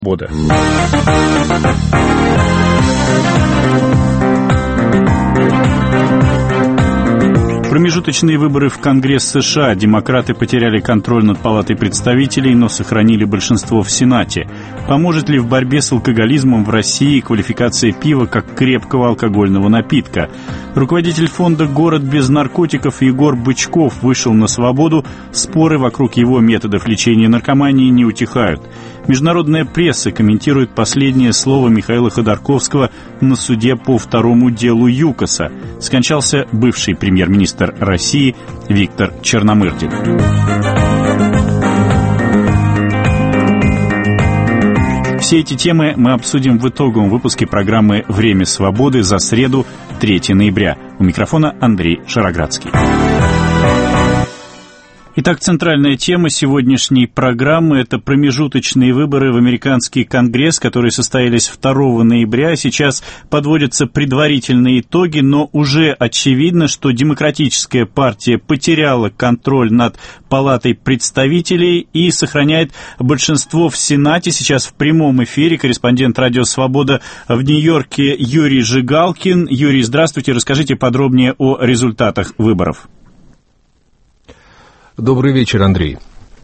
Промежуточные выборы в Конгресс США. Демократы потеряли контроль над Палатой представителей, но сохранили большинство в Сенате. Поможет ли в борьбе с алкоголизмом в России квалификация пива как крепкого алкогольного напитка? Руководитель фонда «Город без наркотиков» Егор Бычков вышел на свободу. Споры вокруг его методов лечения наркомании не утихают. Международная пресса комментирует последнее слово Михаила Ходорковского на суде по второму делу ЮКОСа. Скончался бывший премьер-министр России Виктор Черномырдин. Все эти темы мы обсудим в итоговом выпуске программы «Время свободы» за среду, 3 ноября. У микрофона Андрей Шароградский. Итак, центральная тема сегодняшней программы – это промежуточные выборы в американский Конгресс, которые состоялись 2 ноября. Сейчас подводятся предварительные итоги, но уже очевидно, что Демократическая партия потеряла контроль над Палатой представителей и сохраняет большинство в Сенате. Сейчас в прямом эфире корреспондент «Радио Свобода» в Нью-Йорке Юрий Жигалкин. Юрий, здравствуйте. Расскажите подробнее о результатах выборов. Добрый вечер, Андрей.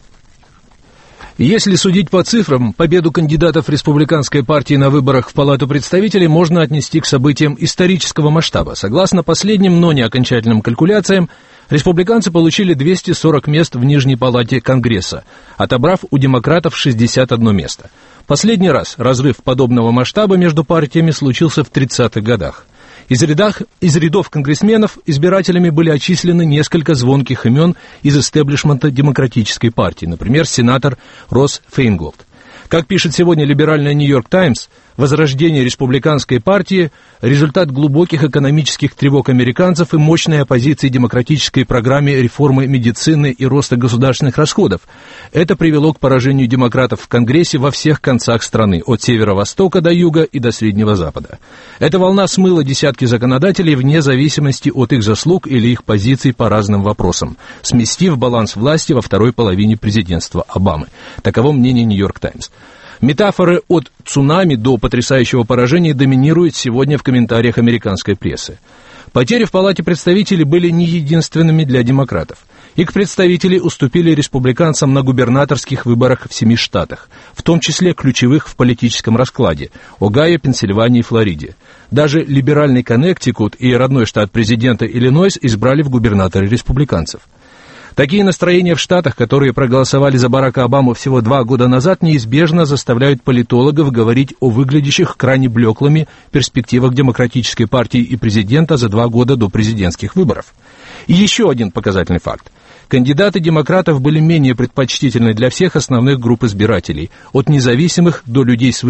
Если судить по цифрам, победу кандидатов республиканской партии на выборах в Палату представителей можно отнести к событиям исторического масштаба. Согласно последним, но не окончательным калькуляциям, республиканцы получили 240 мест в Нижней Палате Конгресса, отобрав у демократов 61 место. Последний раз разрыв подобного масштаба между партиями случился в 30-х годах. Из рядов конгрессменов избирателями были отчислены несколько звонких имен из истеблишмента Демократической партии, например, сенатор Росс Фейнголд. Как пишет сегодня либеральная «Нью-Йорк Таймс», возрождение республиканской партии – результат глубоких экономических тревог американцев и мощной оппозиции демократической программе реформы медицины и роста государственных расходов. Это привело к поражению демократов в Конгрессе во всех концах страны, от северо-востока до юга и до Среднего Запада. Эта волна смыла десятки законодателей вне зависимости от их заслуг или их позиций по разным вопросам, сместив баланс власти во второй половине президентства Обамы. Таково мнение «Нью-Йорк Таймс». Метафоры от цунами до потрясающего поражения доминируют сегодня в комментариях американской прессы. Потери в Палате представителей были не единственными для демократов. Их представители уступили республиканцам на губернаторских выборах в 7 штатах, в том числе ключевых в политическом раскладе – Огайо, Пенсильвании и Флориде. Даже либеральный Коннектикут и родной штат президента Иллинойс избрали в губернаторы республиканцев. Такие настроения в штатах, которые проголосовали за Барака Обаму всего 2 года назад, неизбежно заставляют политологов говорить о выглядящих крайне блеклыми перспективах демократической партии и президента за 2 года до президентских выборов. И еще один показательный факт. Кандидаты демократов были менее предпочтительны для всех основных групп избирателей, от независимых до людей с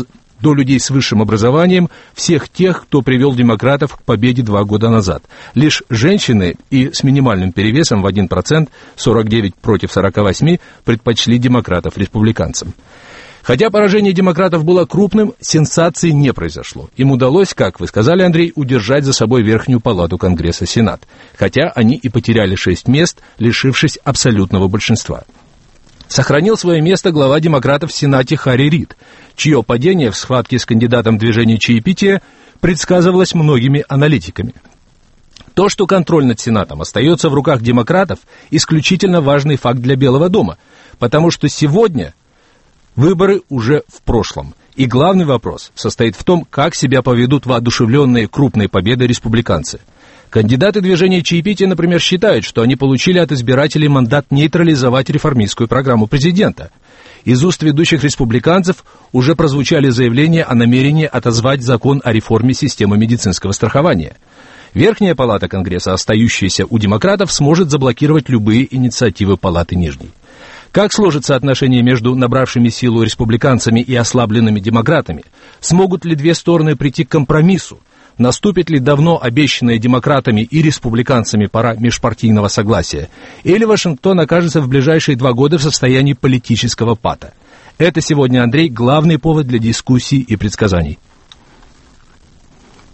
высшим образованием, всех тех, кто привел демократов к победе 2 года назад. Лишь женщины и с минимальным перевесом в 1%, 49 против 48, предпочли демократов республиканцам. Хотя поражение демократов было крупным, сенсации не произошло. Им удалось, как вы сказали, Андрей, удержать за собой Верхнюю Палату Конгресса Сенат. Хотя они и потеряли 6 мест, лишившись абсолютного большинства. Сохранил свое место глава демократов в Сенате Харри Рид, чье падение в схватке с кандидатом движения чаепития предсказывалось многими аналитиками. То, что контроль над Сенатом остается в руках демократов, исключительно важный факт для Белого дома, потому что сегодня выборы уже в прошлом. И главный вопрос состоит в том, как себя поведут воодушевленные крупной победой республиканцы. Кандидаты движения чаепития, например, считают, что они получили от избирателей мандат нейтрализовать реформистскую программу президента. Из уст ведущих республиканцев уже прозвучали заявления о намерении отозвать закон о реформе системы медицинского страхования. Верхняя палата Конгресса, остающаяся у демократов, сможет заблокировать любые инициативы палаты нижней. Как сложится отношение между набравшими силу республиканцами и ослабленными демократами? Смогут ли две стороны прийти к компромиссу? Наступит ли давно обещанная демократами и республиканцами пора межпартийного согласия? Или Вашингтон окажется в ближайшие 2 года в состоянии политического пата? Это сегодня, Андрей, главный повод для дискуссий и предсказаний.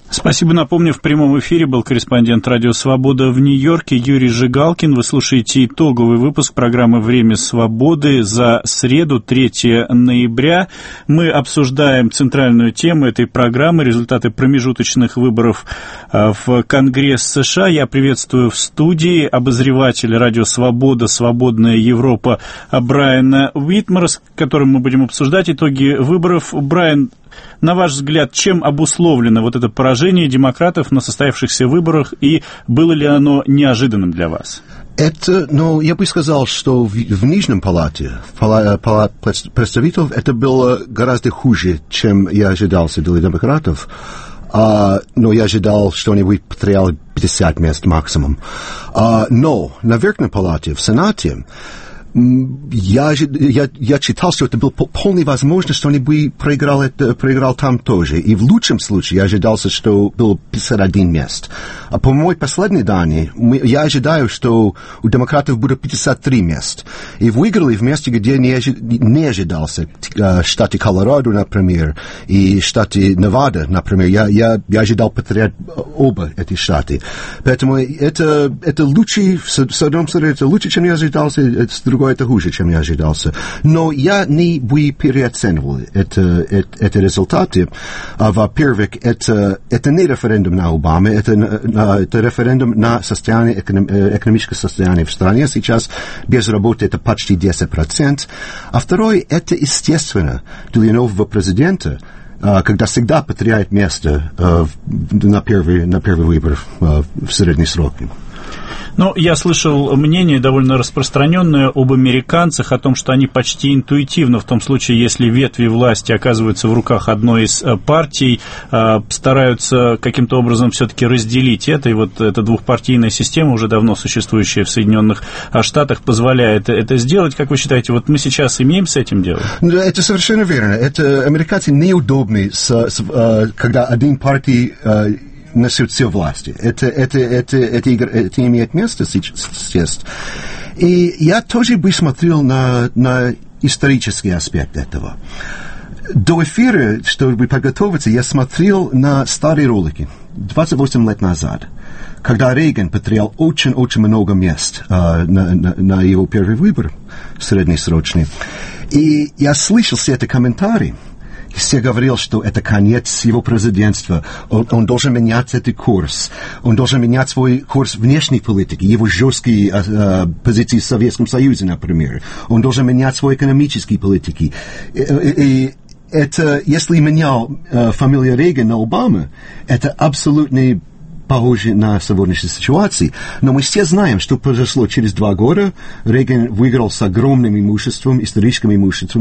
Спасибо. Напомню, в прямом эфире был корреспондент «Радио Свобода» в Нью-Йорке Юрий Жигалкин. Вы слушаете итоговый выпуск программы «Время свободы» за среду, 3 ноября. Мы обсуждаем центральную тему этой программы, результаты промежуточных выборов в Конгресс США. Я приветствую в студии обозревателя «Радио Свобода», «Свободная Европа» Брайана Уитмара, с которым мы будем обсуждать итоги выборов. Брайан, на ваш взгляд, чем обусловлено вот это поражение демократов на состоявшихся выборах, и было ли оно неожиданным для вас? Я бы сказал, что в Нижнем палате, палат представителей, это было гораздо хуже, чем я ожидался для демократов. Но я ожидал, что они бы потеряли 50 мест максимум. Но на Верхней палате, в Сенате, я читал, что это была полная возможность, что они бы проиграл там тоже. И в лучшем случае я ожидался, что было 51 мест. А по моей последней данной, я ожидаю, что у демократов будет 53 мест. И выиграли в месте, где не ожидался. В штате Колорадо, например, и в штате Невада, например. Я ожидал потерять оба эти штаты. Поэтому это лучше, с одной стороны, это лучше, чем я ожидался, с другой это хуже, чем я ожидался. Но я не бы переоценивал эти результаты. Во-первых, это не референдум на Обаму, это референдум на экономическое состояние в стране. Сейчас без работы это почти 10%. А второе, это естественно для нового президента, когда всегда потеряет место на первый выбор в средний срок. Ну, я слышал мнение довольно распространенное об американцах, о том, что они почти интуитивно, в том случае, если ветви власти оказываются в руках одной из партий, стараются каким-то образом все-таки разделить это. И вот эта двухпартийная система, уже давно существующая в Соединенных Штатах, позволяет это сделать. Как вы считаете, вот мы сейчас имеем с этим дело? Это совершенно верно. Это американцы неудобны, когда один партий несет все власти. Это имеет место сейчас. И я тоже бы смотрел на исторический аспект этого. До эфира, чтобы подготовиться, я смотрел на старые ролики 28 лет назад, когда Рейган потерял очень-очень много мест на его первый выбор среднесрочный. И я слышал все эти комментарии. Все говорил, что это конец его президентства. Он должен менять этот курс. Он должен менять свой курс внешней политики, его жесткие позиции в Советском Союзе, например. Он должен менять свой экономические политики. И это, если менял фамилию Рейган на Обама, это абсолютно похоже на сегодняшнюю ситуацию. Но мы все знаем, что произошло через 2 года. Рейган выиграл с огромным имуществом, историческим имуществом,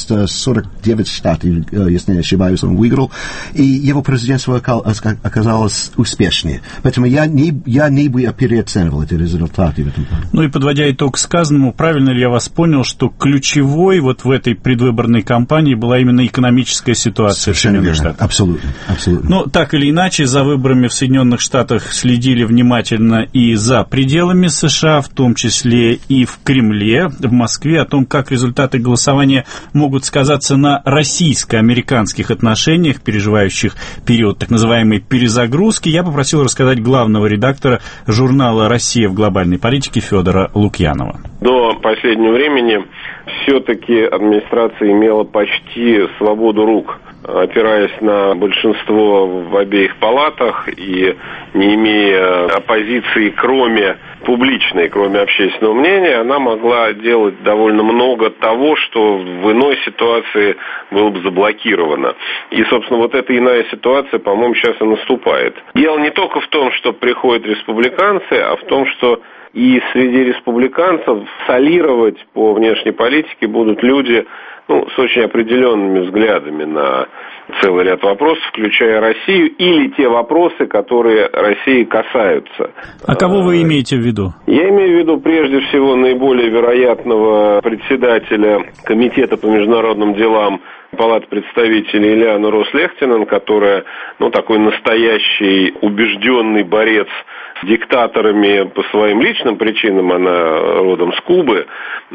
49 штатов, если не ошибаюсь, он выиграл. И его президентство оказалось успешнее. Поэтому я не бы переоценивал эти результаты в этом плане. Ну и подводя итог сказанному, правильно ли я вас понял, что ключевой вот в этой предвыборной кампании была именно экономическая ситуация в Соединенных Штатах? Абсолютно. Ну, так или иначе, за выборами в Соединенных Штатах следили внимательно и за пределами США, в том числе и в Кремле, в Москве, о том, как результаты голосования могут сказаться на российско-американских отношениях, переживающих период так называемой перезагрузки. Я попросил рассказать главного редактора журнала «Россия в глобальной политике» Федора Лукьянова. До последнего времени все-таки администрация имела почти свободу рук, опираясь на большинство в обеих палатах и не имея оппозиции, кроме публичной, кроме общественного мнения, она могла делать довольно много того, что в иной ситуации было бы заблокировано. И, собственно, вот эта иная ситуация, по-моему, сейчас и наступает. Дело не только в том, что приходят республиканцы, а в том, что и среди республиканцев солировать по внешней политике будут люди, с очень определенными взглядами на целый ряд вопросов, включая Россию, или те вопросы, которые России касаются. А кого вы имеете в виду? Я имею в виду, прежде всего, наиболее вероятного председателя Комитета по международным делам Палаты представителей Ильяну Рос-Лехтинен, которая, такой настоящий убежденный борец с диктаторами по своим личным причинам, она родом с Кубы,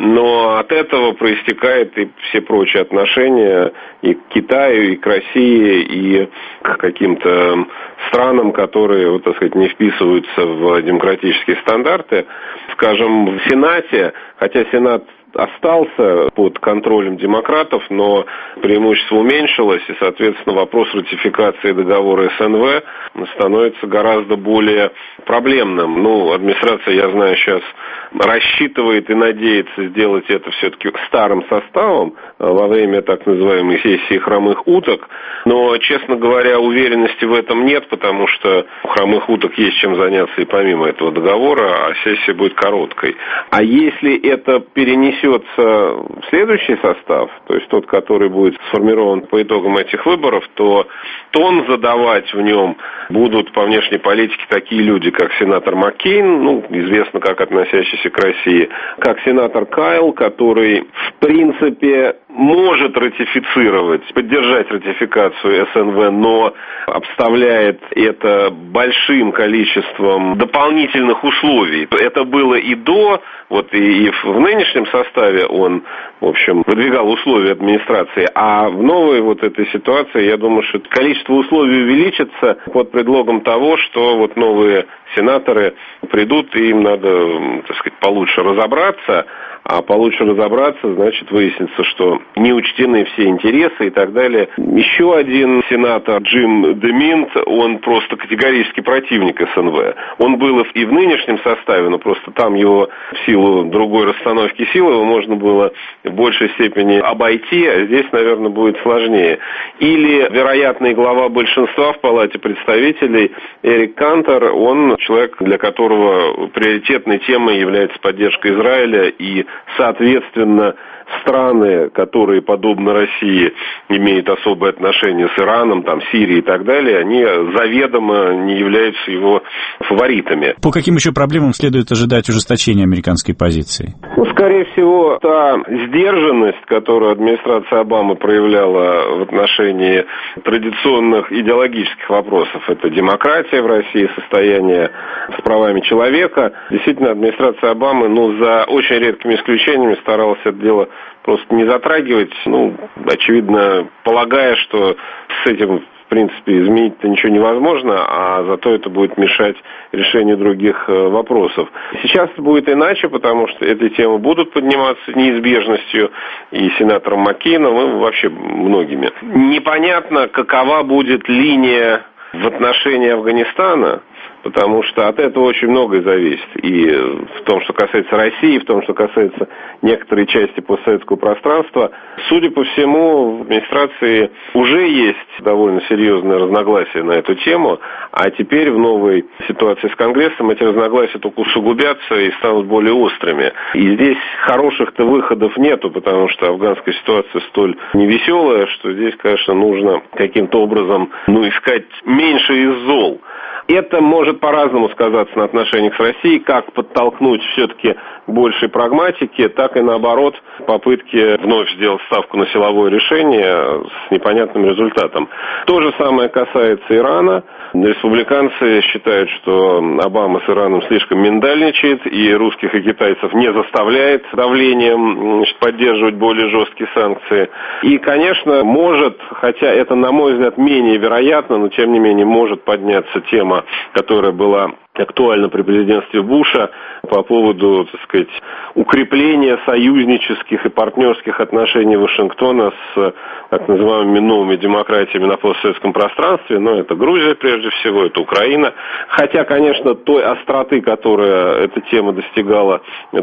но от этого проистекает и все прочие отношения и к Китаю, и к России, и к каким-то странам, которые, не вписываются в демократические стандарты. Скажем, в Сенате, хотя Сенат остался под контролем демократов, но преимущество уменьшилось, и, соответственно, вопрос ратификации договора СНВ становится гораздо более проблемным. Администрация, я знаю, сейчас рассчитывает и надеется сделать это все-таки старым составом во время так называемой сессии хромых уток, но, честно говоря, уверенности в этом нет, потому что у хромых уток есть чем заняться и помимо этого договора, а сессия будет короткой. А если это перенесется в следующий состав, то есть тот, который будет сформирован по итогам этих выборов, то тон задавать в нем будут по внешней политике такие люди, как сенатор Маккейн, известно как относящийся к России, как сенатор Кайл, который, в принципе, может ратифицировать, поддержать ратификацию СНВ, но обставляет это большим количеством дополнительных условий. Это было и до, и в нынешнем составе он, в общем, выдвигал условия администрации, а в новой этой ситуации, я думаю, что количество условий увеличится под предлогом того, что новые сенаторы придут, и им надо, получше разобраться. А получше разобраться, значит, выяснится, что не учтены все интересы и так далее. Еще один сенатор, Джим Деминт, он просто категорический противник СНВ. Он был и в нынешнем составе, но просто там его в силу другой расстановки сил его можно было в большей степени обойти, а здесь, наверное, будет сложнее. Или вероятный глава большинства в Палате представителей Эрик Кантер, он человек, для которого приоритетной темой является поддержка Израиля и, соответственно, страны, которые, подобно России, имеют особые отношения с Ираном, Сирией и так далее, они заведомо не являются его фаворитами. По каким еще проблемам следует ожидать ужесточения американской позиции? Скорее всего, та сдержанность, которую администрация Обамы проявляла в отношении традиционных идеологических вопросов, это демократия в России, состояние с правами человека. Действительно, администрация Обамы, за очень редкими исключениями старалась это дело просто не затрагивать, очевидно, полагая, что с этим, в принципе, изменить-то ничего невозможно, а зато это будет мешать решению других вопросов. Сейчас будет иначе, потому что эти темы будут подниматься с неизбежностью и сенатором Маккейном, и вообще многими. Непонятно, какова будет линия в отношении Афганистана, потому что от этого очень многое зависит. И в том, что касается России, и в том, что касается некоторой части постсоветского пространства. Судя по всему, в администрации уже есть довольно серьезное разногласие на эту тему, а теперь в новой ситуации с Конгрессом эти разногласия только усугубятся и станут более острыми. И здесь хороших-то выходов нету, потому что афганская ситуация столь невеселая, что здесь, конечно, нужно каким-то образом искать меньше из зол. Это может по-разному сказаться на отношениях с Россией, как подтолкнуть все-таки большей прагматики, так и наоборот попытки вновь сделать ставку на силовое решение с непонятным результатом. То же самое касается Ирана. Республиканцы считают, что Обама с Ираном слишком миндальничает и русских и китайцев не заставляет давлением поддерживать более жесткие санкции. И, конечно, может, хотя это, на мой взгляд, менее вероятно, но тем не менее может подняться тема, которая была актуальна при президентстве Буша по поводу, укрепления союзнических и партнерских отношений Вашингтона с так называемыми новыми демократиями на постсоветском пространстве. Но это Грузия, прежде всего, это Украина. Хотя, конечно, той остроты, которая эта тема достигала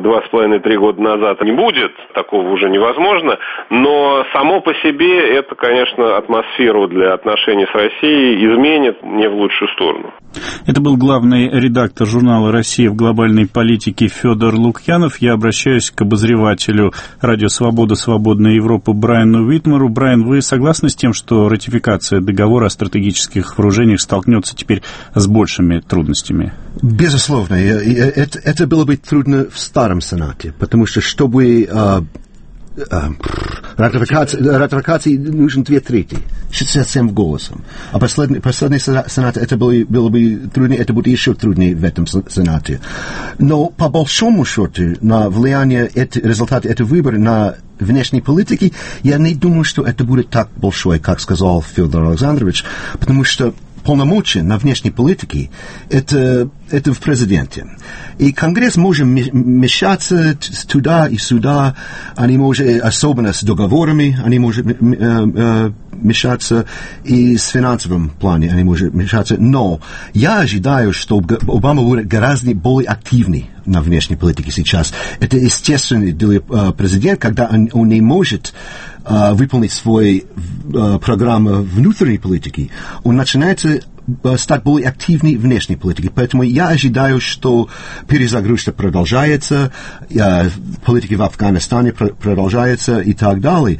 2,5-3 года назад, не будет, такого уже невозможно. Но само по себе это, конечно, атмосферу для отношений с Россией изменит не в лучшую сторону. Это был главный редактор журнала «Россия в глобальной политике» Федор Лукьянов. Я обращаюсь к обозревателю «Радио Свобода. Свободная Европа» Брайану Уитмару. Брайан, вы согласны с тем, что ратификация договора о стратегических вооружениях столкнется теперь с большими трудностями? Безусловно. Это было бы трудно в старом Сенате, потому что, чтобы ратификации нужен 2/3, 67 голосом. А последний сенат, это было бы труднее, это будет еще труднее в этом сенате. Но по большому счету, на влияние результата этого выбора на внешней политики, я не думаю, что это будет так большое, как сказал Федор Александрович, потому что полномочия на внешней политике это в президенте. И Конгресс может мешаться туда и сюда, они могут, особенно с договорами, они могут мешаться, и с финансовым плане они могут мешаться. Но я ожидаю, что Обама будет гораздо более активный на внешней политике сейчас. Это естественно для президента, когда он не может выполнить свою программу внутренней политики, он начинает стать более активной внешней политикой. Поэтому я ожидаю, что перезагрузка продолжается, политика в Афганистане продолжается и так далее.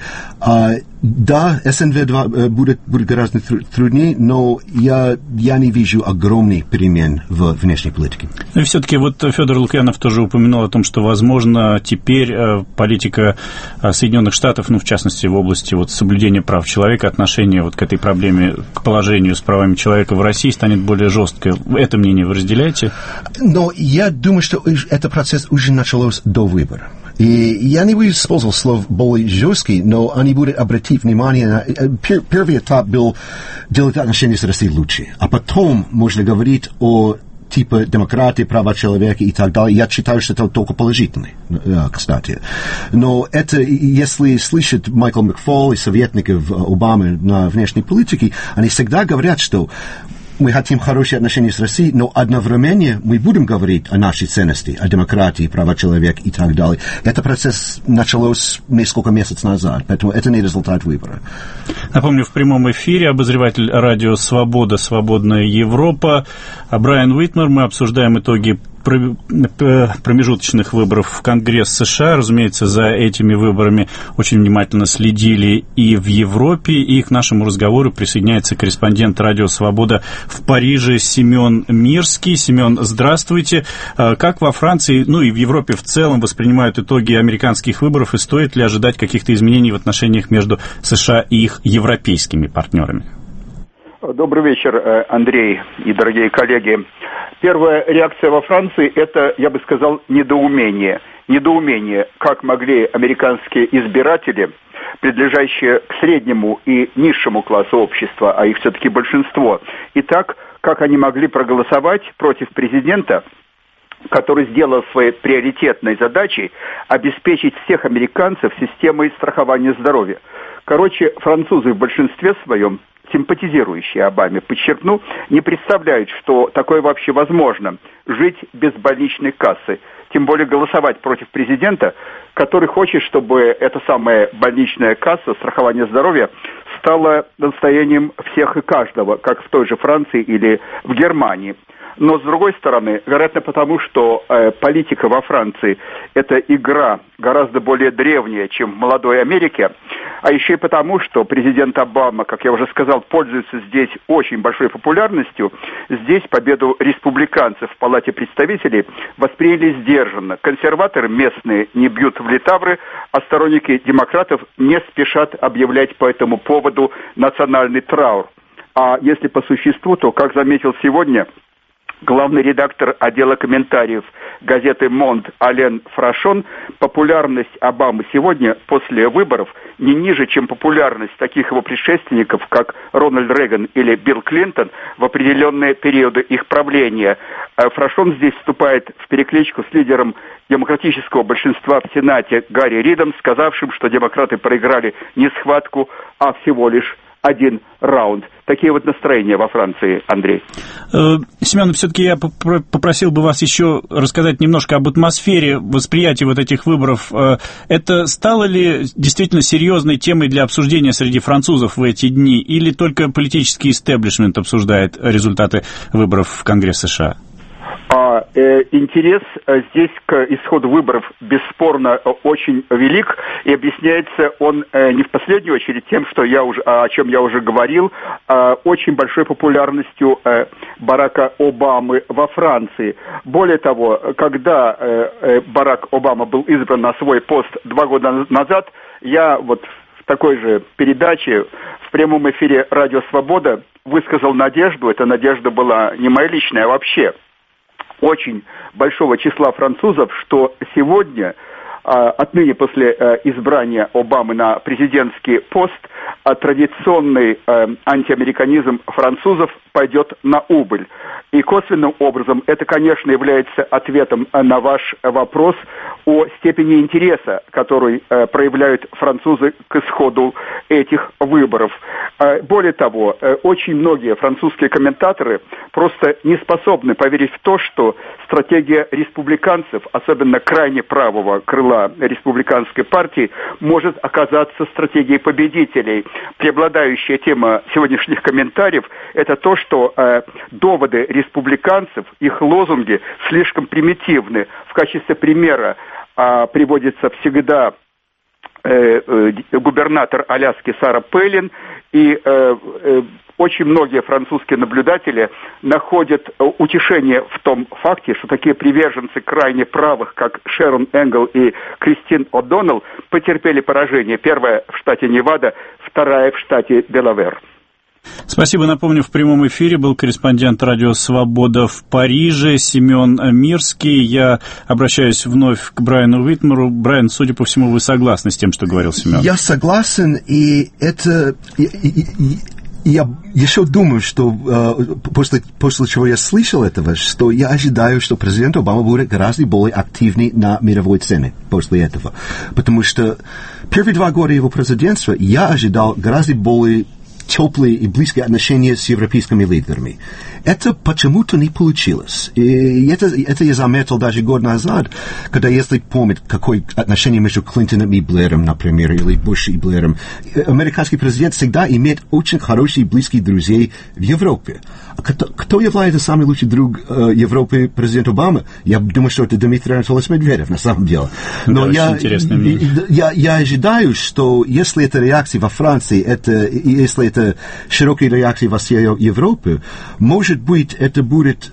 Да, СНВ-2 будет гораздо труднее, но я не вижу огромных перемен в внешней политике. И все-таки вот Федор Лукьянов тоже упомянул о том, что, возможно, теперь политика Соединенных Штатов, в частности, в области соблюдения прав человека, отношения к этой проблеме, к положению с правами человека в России станет более жесткой. Это мнение вы разделяете? Но я думаю, что этот процесс уже начался до выбора. И я не бы использовал слово более жесткий, но они будут обратить внимание на... Первый этап был делать отношения с Россией лучше, а потом можно говорить о типа демократии, права человека и так далее. Я считаю, что это только положительно, кстати. Но это, если слышать Майкл Макфол и советников Обамы на внешней политике, они всегда говорят, что мы хотим хорошие отношения с Россией, но одновременно мы будем говорить о нашей ценности, о демократии, права человека и так далее. Этот процесс начался несколько месяцев назад, поэтому это не результат выбора. Напомню, в прямом эфире обозреватель радио «Свобода», «Свободная Европа» Брайан Уитмер. Мы обсуждаем итоги промежуточных выборов в Конгресс США. Разумеется, за этими выборами очень внимательно следили и в Европе, и к нашему разговору присоединяется корреспондент радио «Свобода» в Париже Семен Мирский. Семен, здравствуйте. Как во Франции, и в Европе в целом воспринимают итоги американских выборов, и стоит ли ожидать каких-то изменений в отношениях между США и их европейскими партнерами? Добрый вечер, Андрей и дорогие коллеги. Первая реакция во Франции – это, я бы сказал, недоумение. Недоумение, как могли американские избиратели, принадлежащие к среднему и низшему классу общества, а их все-таки большинство, и так, как они могли проголосовать против президента, который сделал своей приоритетной задачей обеспечить всех американцев системой страхования здоровья. Короче, французы в большинстве своем, симпатизирующие Обаме, подчеркну, не представляют, что такое вообще возможно – жить без больничной кассы, тем более голосовать против президента, который хочет, чтобы эта самая больничная касса, страхование здоровья, стала достоянием всех и каждого, как в той же Франции или в Германии. Но, с другой стороны, вероятно, потому что политика во Франции – это игра гораздо более древняя, чем в молодой Америке, а еще и потому, что президент Обама, как я уже сказал, пользуется здесь очень большой популярностью. Здесь победу республиканцев в Палате представителей восприняли сдержанно. Консерваторы местные не бьют в литавры, а сторонники демократов не спешат объявлять по этому поводу национальный траур. А если по существу, то, как заметил сегодня главный редактор отдела комментариев газеты «Монд» Ален Фрашон, популярность Обамы сегодня, после выборов, не ниже, чем популярность таких его предшественников, как Рональд Рейган или Билл Клинтон, в определенные периоды их правления. Фрашон здесь вступает в перекличку с лидером демократического большинства в Сенате Гарри Ридом, сказавшим, что демократы проиграли не схватку, а всего лишь один раунд. Такие вот настроения во Франции, Андрей. Семен, все-таки я попросил бы вас еще рассказать немножко об атмосфере восприятия вот этих выборов. Это стало ли действительно серьезной темой для обсуждения среди французов в эти дни, или только политический истеблишмент обсуждает результаты выборов в Конгресс США? интерес здесь к исходу выборов бесспорно очень велик, и объясняется он не в последнюю очередь тем, о чем я уже говорил, очень большой популярностью Барака Обамы во Франции. Более того, когда Барак Обама был избран на свой пост 2 года назад, я в такой же передаче в прямом эфире «Радио Свобода» высказал надежду, эта надежда была не моя личная, а вообще очень большого числа французов, что сегодня, отныне после избрания Обамы на президентский пост, традиционный антиамериканизм французов пойдет на убыль. И косвенным образом это, конечно, является ответом на ваш вопрос о степени интереса, который проявляют французы к исходу этих выборов. Более того, очень многие французские комментаторы просто не способны поверить в то, что стратегия республиканцев, особенно крайне правого крыла республиканской партии, может оказаться стратегией победителей. Преобладающая тема сегодняшних комментариев – это то, что доводы республиканцев, их лозунги слишком примитивны. В качестве примера приводится всегда губернатор Аляски Сара Пэлин, и очень многие французские наблюдатели находят утешение в том факте, что такие приверженцы крайне правых, как Шерон Энгел и Кристин О'Доннелл, потерпели поражение. Первая в штате Невада, вторая в штате Делавэр. Спасибо. Напомню, в прямом эфире был корреспондент «Радио Свобода» в Париже Семен Мирский. Я обращаюсь вновь к Брайану Уитмеру. Брайан, судя по всему, вы согласны с тем, что говорил Семен? Я согласен, и это... Я еще думаю, что после чего я слышал этого, что я ожидаю, что президент Обама будет гораздо более активный на мировой сцене после этого. Потому что первые 2 года его президентства я ожидал гораздо более теплые и близкие отношения с европейскими лидерами. Это почему-то не получилось. И это я заметил даже год назад, когда, если помнить, какое отношение между Клинтоном и Блэром, например, или Буш и Блэром, американский президент всегда имеет очень хорошие и близкие друзей в Европе. А кто является самый лучший друг Европы президент Обама? Я думаю, что это Дмитрий Анатольевич Медведев, на самом деле. Но я ожидаю, что если это реакция во Франции, если это широкая реакция во всей Европе, может быть, это будет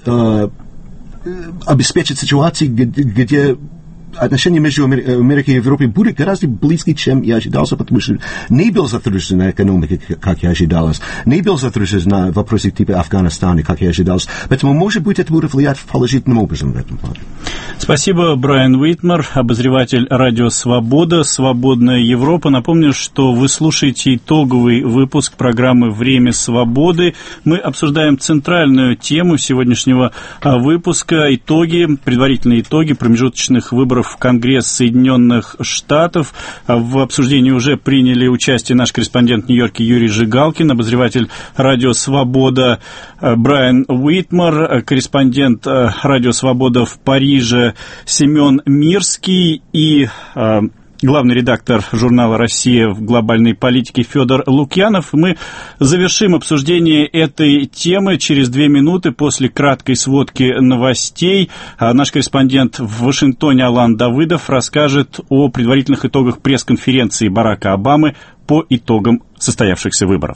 обеспечить ситуацию, где отношения между Америкой и Европой будут гораздо близкие, чем я ожидался, потому что не был затруднена экономика, как я ожидалось, не был затруднен на вопросы типа Афганистана, как я ожидалось. Поэтому, может быть, это будет влиять положительным образом в этом плане. Спасибо, Брайан Уитмер, обозреватель «Радио Свобода», «Свободная Европа». Напомню, что вы слушаете итоговый выпуск программы «Время свободы». Мы обсуждаем центральную тему сегодняшнего выпуска, предварительные итоги промежуточных выборов в Конгресс Соединенных Штатов. В обсуждении уже приняли участие наш корреспондент в Нью-Йорке Юрий Жигалкин, обозреватель «Радио Свобода» Брайан Уитмер, корреспондент «Радио Свобода» в Париже Семен Мирский и главный редактор журнала «Россия» в глобальной политике Федор Лукьянов. Мы завершим обсуждение этой темы через 2 минуты после краткой сводки новостей. Наш корреспондент в Вашингтоне Алан Давыдов расскажет о предварительных итогах пресс-конференции Барака Обамы по итогам состоявшихся выборов.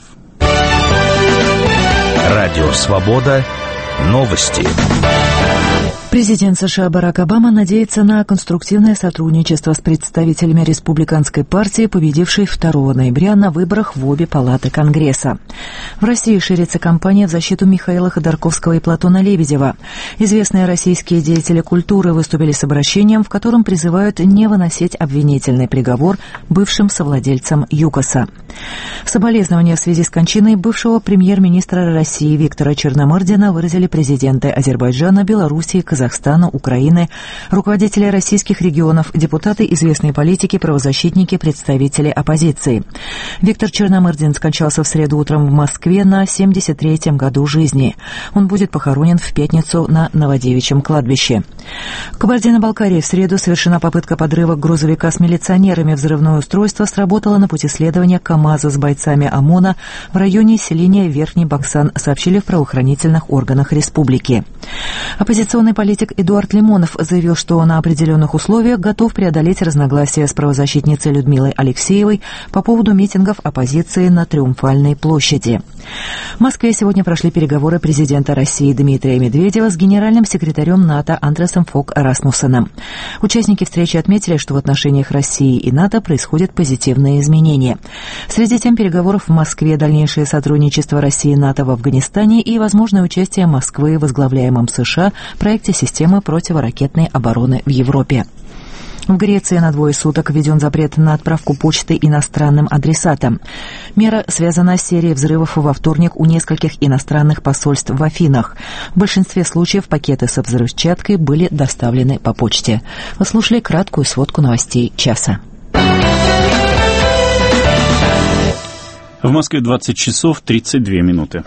Радио «Свобода». Новости. Президент США Барак Обама надеется на конструктивное сотрудничество с представителями республиканской партии, победившей 2 ноября на выборах в обе палаты Конгресса. В России ширится кампания в защиту Михаила Ходорковского и Платона Лебедева. Известные российские деятели культуры выступили с обращением, в котором призывают не выносить обвинительный приговор бывшим совладельцам ЮКОСа. Соболезнования в связи с кончиной бывшего премьер-министра России Виктора Черномырдина выразили президенты Азербайджана, Белоруссии, Казахстана, Украины, руководители российских регионов, депутаты, известные политики, правозащитники, представители оппозиции. Виктор Черномырдин скончался в среду утром в Москве на 73-м году жизни. Он будет похоронен в пятницу на Новодевичьем кладбище. В Кабардино-Балкарии в среду совершена попытка подрыва грузовика с милиционерами. Взрывное устройство сработало на пути следования КАМАЗа с бойцами ОМОНа в районе селения Верхний Баксан, сообщили в правоохранительных органах республики. Оппозиционный политик политик Эдуард Лимонов заявил, что на определенных условиях готов преодолеть разногласия с правозащитницей Людмилой Алексеевой по поводу митингов оппозиции на Триумфальной площади. В Москве сегодня прошли переговоры президента России Дмитрия Медведева с генеральным секретарем НАТО Андресом Фог Расмуссеном. Участники встречи отметили, что в отношениях России и НАТО происходят позитивные изменения. Среди тем переговоров в Москве дальнейшее сотрудничество России и НАТО в Афганистане и возможное участие Москвы, возглавляемом США, в проекте системы противоракетной обороны в Европе. В Греции на 2 суток введен запрет на отправку почты иностранным адресатам. Мера связана с серией взрывов во вторник у нескольких иностранных посольств в Афинах. В большинстве случаев пакеты со взрывчаткой были доставлены по почте. Вы слушали краткую сводку новостей часа. В Москве 20 часов 32 минуты.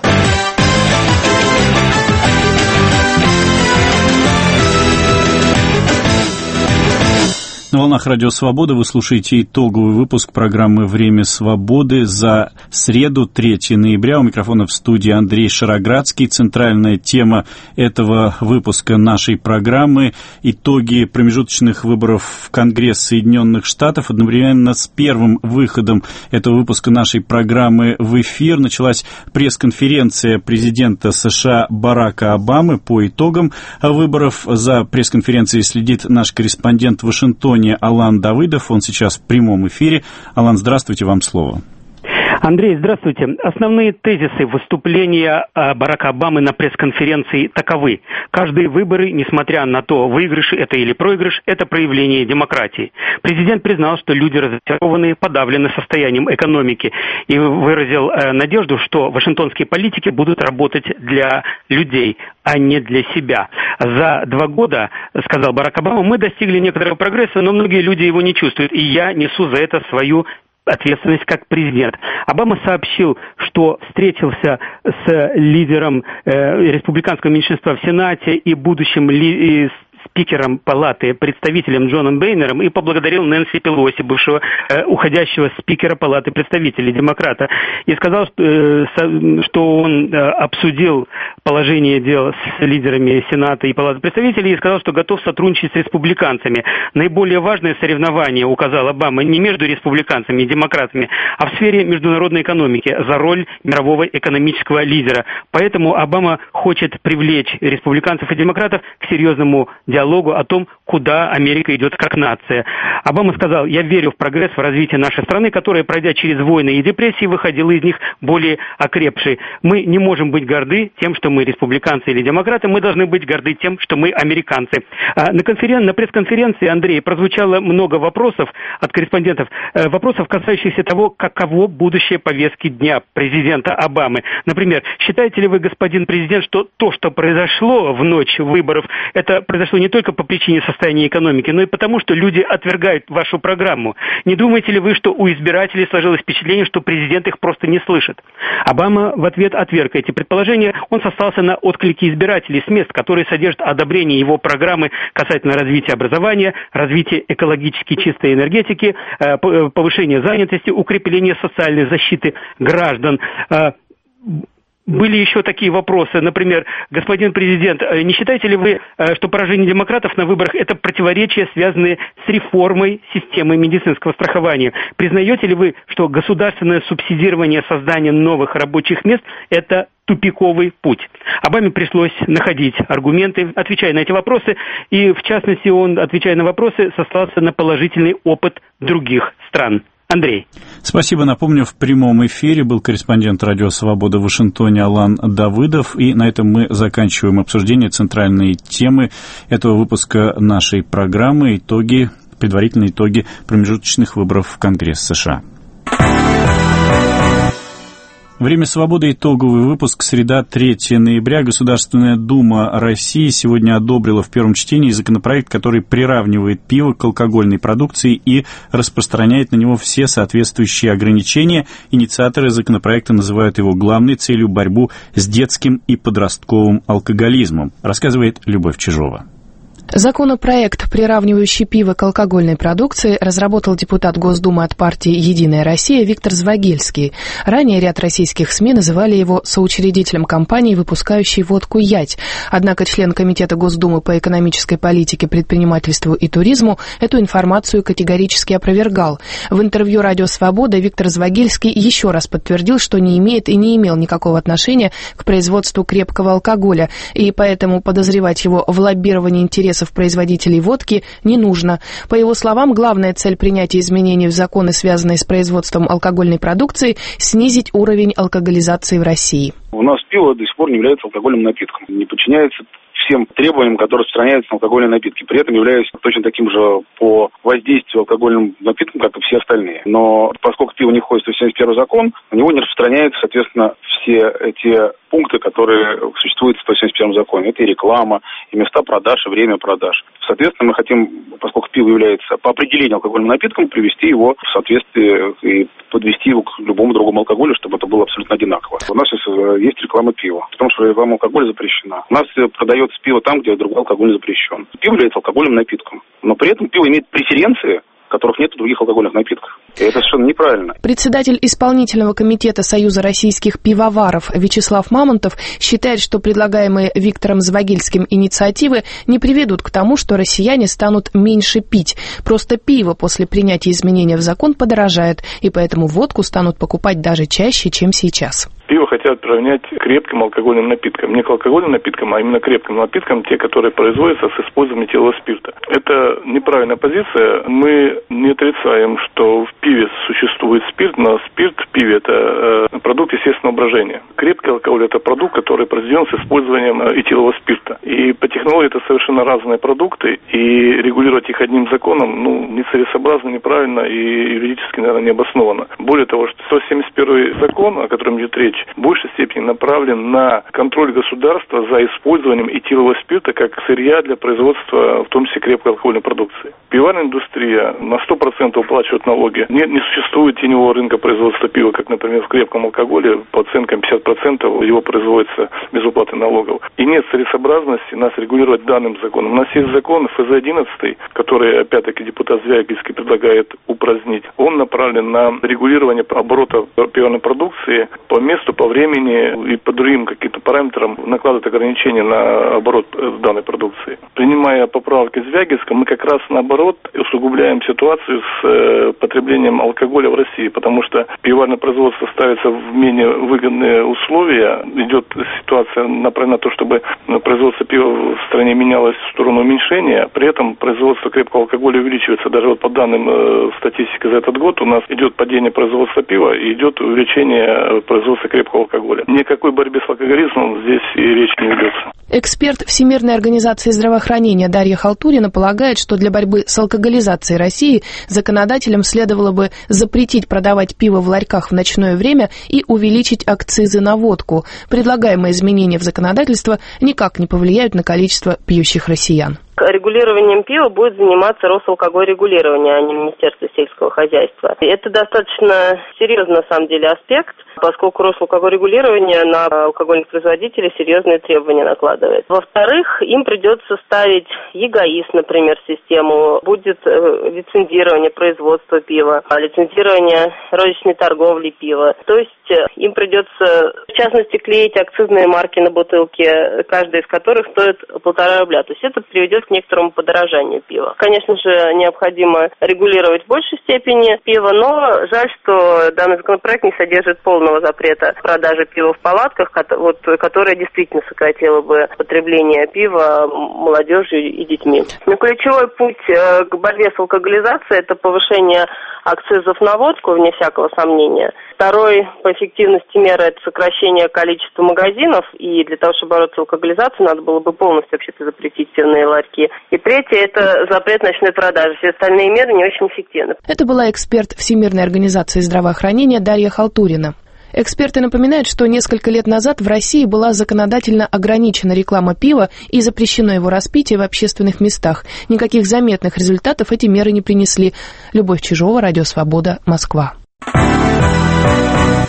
На волнах Радио Свобода вы слушаете итоговый выпуск программы «Время свободы» за среду, 3 ноября. У микрофона в студии Андрей Шароградский. Центральная тема этого выпуска нашей программы – итоги промежуточных выборов в Конгресс Соединенных Штатов. Одновременно с первым выходом этого выпуска нашей программы в эфир началась пресс-конференция президента США Барака Обамы по итогам выборов. За пресс-конференцией следит наш корреспондент в Вашингтоне Алан Давыдов, он сейчас в прямом эфире. Алан, здравствуйте, вам слово. Андрей, здравствуйте. Основные тезисы выступления Барака Обамы на пресс-конференции таковы. Каждые выборы, несмотря на то, выигрыш это или проигрыш, это проявление демократии. Президент признал, что люди разочарованы, подавлены состоянием экономики и выразил надежду, что вашингтонские политики будут работать для людей, а не для себя. За 2 года, сказал Барак Обама, мы достигли некоторого прогресса, но многие люди его не чувствуют, и я несу за это свою ответственность как президент. Обама сообщил, что встретился с лидером республиканского меньшинства в Сенате и будущим спикером Палаты, представителем Джоном Бейнером, и поблагодарил Нэнси Пелоси, бывшего уходящего спикера Палаты представителей, демократа, и сказал, что он обсудил положение дел с лидерами Сената и Палаты представителей и сказал, что готов сотрудничать с республиканцами. Наиболее важное соревнование, указал Обама, не между республиканцами и демократами, а в сфере международной экономики за роль мирового экономического лидера. Поэтому Обама хочет привлечь республиканцев и демократов к серьезному диалогу о том, куда Америка идет как нация. Обама сказал, я верю в прогресс, в развитие нашей страны, которая, пройдя через войны и депрессии, выходила из них более окрепшей. Мы не можем быть горды тем, что мы республиканцы или демократы, мы должны быть горды тем, что мы американцы. На пресс-конференции, Андрей, прозвучало много вопросов от корреспондентов, вопросов, касающихся того, каково будущее повестки дня президента Обамы. Например, считаете ли вы, господин президент, что то, что произошло в ночь выборов, это произошло не только по причине состояния экономики, но и потому, что люди отвергают вашу программу? Не думаете ли вы, что у избирателей сложилось впечатление, что президент их просто не слышит? Обама в ответ отверг эти предположения. Он сослался на отклики избирателей с мест, которые содержат одобрение его программы касательно развития образования, развития экологически чистой энергетики, повышения занятости, укрепления социальной защиты граждан. Были еще такие вопросы, например, господин президент, не считаете ли вы, что поражение демократов на выборах – это противоречия, связанные с реформой системы медицинского страхования? Признаете ли вы, что государственное субсидирование создания новых рабочих мест – это тупиковый путь? Обаме пришлось находить аргументы, отвечая на эти вопросы, и, в частности, он, отвечая на вопросы, сослался на положительный опыт других стран. Андрей. Спасибо. Напомню, в прямом эфире был корреспондент Радио Свобода в Вашингтоне Алан Давыдов. И на этом мы заканчиваем обсуждение центральной темы этого выпуска нашей программы. Предварительные итоги промежуточных выборов в Конгресс США. Время свободы. Итоговый выпуск. Среда, 3 ноября. Государственная Дума России сегодня одобрила в первом чтении законопроект, который приравнивает пиво к алкогольной продукции и распространяет на него все соответствующие ограничения. Инициаторы законопроекта называют его главной целью борьбу с детским и подростковым алкоголизмом, рассказывает Любовь Чижова. Законопроект, приравнивающий пиво к алкогольной продукции, разработал депутат Госдумы от партии «Единая Россия» Виктор Звагельский. Ранее ряд российских СМИ называли его соучредителем компании, выпускающей водку «Ять». Однако член Комитета Госдумы по экономической политике, предпринимательству и туризму эту информацию категорически опровергал. В интервью «Радио Свобода» Виктор Звагельский еще раз подтвердил, что не имеет и не имел никакого отношения к производству крепкого алкоголя, и поэтому подозревать его в лоббировании интересов производителей водки не нужно. По его словам, главная цель принятия изменений в законы, связанные с производством алкогольной продукции, снизить уровень алкоголизации в России. У нас пиво до сих пор не является алкогольным напитком, не подчиняется всем требованиям, которые распространяются на алкогольные напитки, при этом являясь точно таким же по воздействию алкогольным напиткам, как и все остальные. Но поскольку пиво не входит в 171 закон, на него не распространяются, соответственно, все эти пункты, которые существуют в 171 законе. Это и реклама, и места продаж, и время продаж. Соответственно, мы хотим, поскольку пиво является по определению алкогольным напитком, привести его в соответствие и подвести его к любому другому алкоголю, чтобы это было абсолютно одинаково. У нас есть реклама пива, потому что реклама алкоголя запрещена. У нас продается пиво там, где другой алкоголь запрещен. Пиво является алкогольным напитком, но при этом пиво имеет преференции, которых нет в других алкогольных напитках. И это совершенно неправильно. Председатель исполнительного комитета Союза российских пивоваров Вячеслав Мамонтов считает, что предлагаемые Виктором Звагельским инициативы не приведут к тому, что россияне станут меньше пить. Просто пиво после принятия изменения в закон подорожает, и поэтому водку станут покупать даже чаще, чем сейчас. Пиво хотят приравнять к крепким алкогольным напиткам. Не к алкогольным напиткам, а именно крепким напиткам, те, которые производятся с использованием этилового спирта. Это неправильная позиция. Мы не отрицаем, что в пиве существует спирт, но спирт в пиве – это продукт естественного брожения. Крепкий алкоголь – это продукт, который произведен с использованием этилового спирта. И по технологии это совершенно разные продукты, и регулировать их одним законом нецелесообразно, неправильно и юридически, наверное, необоснованно. Более того, что 171 закон, о котором идет речь, в большей степени направлен на контроль государства за использованием этилового спирта как сырья для производства, в том числе крепкой алкогольной продукции. Пивоварная индустрия на 100% уплачивает налоги. Не существует теневого рынка производства пива, как, например, в крепком алкоголе, по оценкам 50% его производится без уплаты налогов. И нет целесообразности нас регулировать данным законом. У нас есть закон ФЗ-11, который, опять-таки, депутат Звягельский предлагает упразднить. Он направлен на регулирование оборота пивоварной продукции по месту, по времени и по другим каким-то параметрам накладывает ограничения на оборот данной продукции. Принимая поправки Звягельского, мы как раз наоборот усугубляем ситуацию с потреблением алкоголя в России, потому что пивоварное производство ставится в менее выгодные условия. Идет ситуация направлена на то, чтобы производство пива в стране менялось в сторону уменьшения, при этом производство крепкого алкоголя увеличивается. Даже вот по данным статистики за этот год у нас идет падение производства пива и идет увеличение производства крепкого алкоголя. Никакой борьбе с алкоголизмом здесь и речи не ведется. Эксперт Всемирной организации здравоохранения Дарья Халтурина полагает, что для борьбы с алкоголизацией России законодателям следовало бы запретить продавать пиво в ларьках в ночное время и увеличить акцизы на водку. Предлагаемые изменения в законодательство никак не повлияют на количество пьющих россиян. Регулированием пива будет заниматься Росалкогольрегулирование, а не Министерство сельского хозяйства. Это достаточно серьезный, на самом деле, аспект, поскольку Росалкогольрегулирование на алкогольных производителей серьезные требования накладывает. Во-вторых, им придется ставить ЕГАИС, например, в систему, будет лицензирование производства пива, лицензирование розничной торговли пива. То есть им придется, в частности, клеить акцизные марки на бутылке, каждая из которых стоит 1,5 рубля. То есть это приведет к некоторому подорожанию пива. Конечно же, необходимо регулировать в большей степени пиво, но жаль, что данный законопроект не содержит полного запрета продажи пива в палатках, которое действительно сократило бы потребление пива молодежью и детьми. Но ключевой путь к борьбе с алкоголизацией – это повышение акцизов на водку, вне всякого сомнения. Второй по эффективности меры – это сокращение количества магазинов, и для того, чтобы бороться с алкоголизацией, надо было бы полностью вообще-то запретить пивные ларьки. И третье – это запрет ночной продажи. Все остальные меры не очень эффективны. Это была эксперт Всемирной организации здравоохранения Дарья Халтурина. Эксперты напоминают, что несколько лет назад в России была законодательно ограничена реклама пива и запрещено его распитие в общественных местах. Никаких заметных результатов эти меры не принесли. Любовь Чижова, Радио Свобода, Москва.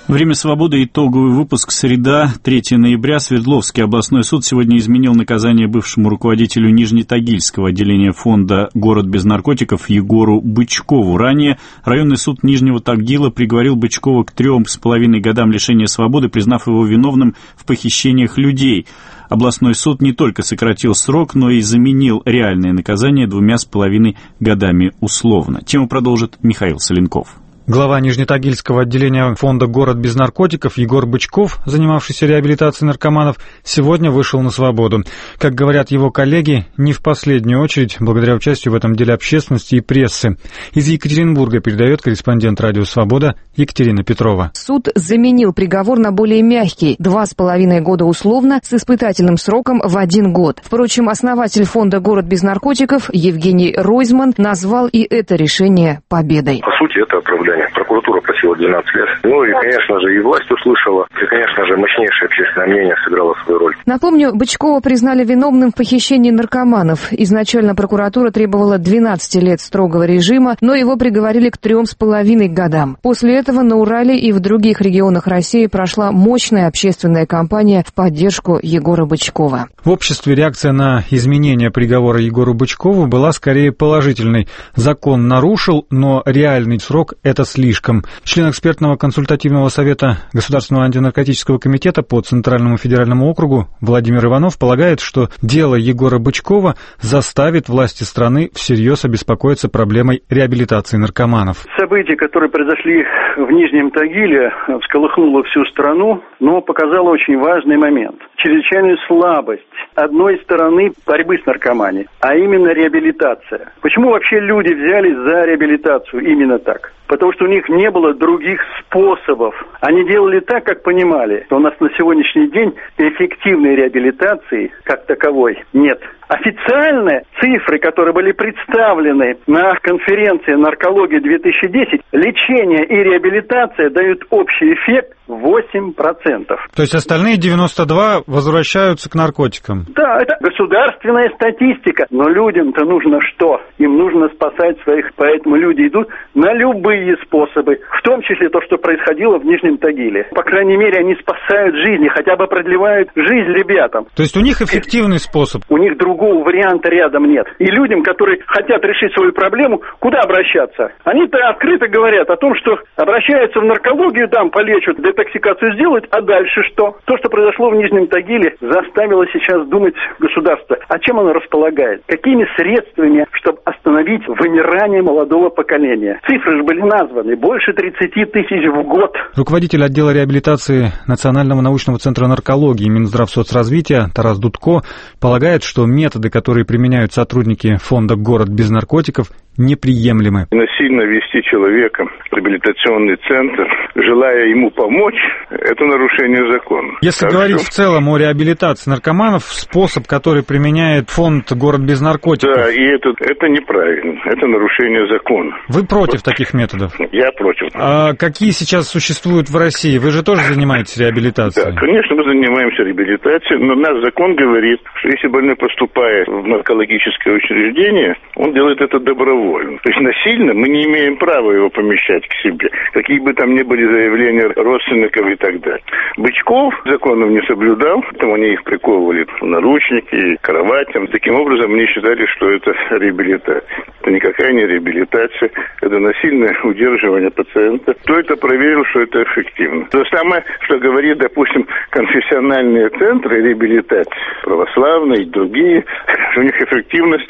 Время свободы. Итоговый выпуск. Среда, 3 ноября. Свердловский областной суд сегодня изменил наказание бывшему руководителю Нижнетагильского отделения фонда «Город без наркотиков» Егору Бычкову. Ранее районный суд Нижнего Тагила приговорил Бычкова к 3,5 годам лишения свободы, признав его виновным в похищениях людей. Областной суд не только сократил срок, но и заменил реальное наказание 2,5 годами условно. Тему продолжит Михаил Соленков. Глава Нижнетагильского отделения фонда «Город без наркотиков» Егор Бычков, занимавшийся реабилитацией наркоманов, сегодня вышел на свободу. Как говорят его коллеги, не в последнюю очередь благодаря участию в этом деле общественности и прессы. Из Екатеринбурга передает корреспондент «Радио Свобода» Екатерина Петрова. Суд заменил приговор на более мягкий – 2,5 года условно с испытательным сроком в 1 год. Впрочем, основатель фонда «Город без наркотиков» Евгений Ройзман назвал и это решение победой. По сути, это оправдание. Прокуратура просила 12 лет. Ну и, конечно же, и власть услышала. И, конечно же, мощнейшее общественное мнение сыграло свою роль. Напомню, Бычкова признали виновным в похищении наркоманов. Изначально прокуратура требовала 12 лет строгого режима, но его приговорили к 3,5 годам. После этого на Урале и в других регионах России прошла мощная общественная кампания в поддержку Егора Бычкова. В обществе реакция на изменение приговора Егору Бычкову была скорее положительной. Закон нарушил, но реальный срок – это слишком. Член экспертного консультативного совета Государственного антинаркотического комитета по Центральному федеральному округу Владимир Иванов полагает, что дело Егора Бычкова заставит власти страны всерьез обеспокоиться проблемой реабилитации наркоманов. События, которые произошли в Нижнем Тагиле, всколыхнуло всю страну, но показало очень важный момент. Чрезвычайную слабость одной стороны борьбы с наркоманией, а именно реабилитация. Почему вообще люди взялись за реабилитацию именно так? Потому что у них не было других способов. Они делали так, как понимали, что у нас на сегодняшний день эффективной реабилитации как таковой нет. Официальные цифры, которые были представлены на конференции «Наркология-2010», лечение и реабилитация дают общий эффект 8%. То есть остальные 92 возвращаются к наркотикам? Да, это государственная статистика. Но людям-то нужно что? Им нужно спасать своих, поэтому люди идут на любые способы, в том числе то, что происходило в Нижнем Тагиле. По крайней мере, они спасают жизни, хотя бы продлевают жизнь ребятам. То есть у них эффективный способ? У них другого варианта рядом нет. И людям, которые хотят решить свою проблему, куда обращаться? Они-то открыто говорят о том, что обращаются в наркологию, там полечат, детоксикацию сделают, а дальше что? То, что произошло в Нижнем Тагиле, заставило сейчас думать государство. А чем оно располагает? Какими средствами, чтобы остановить вымирание молодого поколения? Цифры же были названы. Больше 30 тысяч в год. Руководитель отдела реабилитации Национального научного центра наркологии Минздравсоцразвития Тарас Дудко полагает, что методы, которые применяют сотрудники фонда «Город без наркотиков», неприемлемы. Насильно вести человека в реабилитационный центр, желая ему помочь, это нарушение закона. Если говорить в целом о реабилитации наркоманов, способ, который применяет фонд «Город без наркотиков». Да, и это неправильно, это нарушение закона. Вы против таких методов? Я против. А какие сейчас существуют в России? Вы же тоже занимаетесь реабилитацией? Да, конечно, мы занимаемся реабилитацией, но наш закон говорит, что если больной поступает в наркологическое учреждение, он делает это добровольно. То есть насильно мы не имеем права его помещать к себе, какие бы там ни были заявления родственников и так далее. Бычков законов не соблюдал, поэтому они их приковывали в наручники, к кроватям. Таким образом, они считали, что это реабилитация. Это никакая не реабилитация, это насильное удерживание пациента. Кто это проверил, что это эффективно? То самое, что говорит, допустим, конфессиональные центры реабилитации, православные и другие, у них эффективность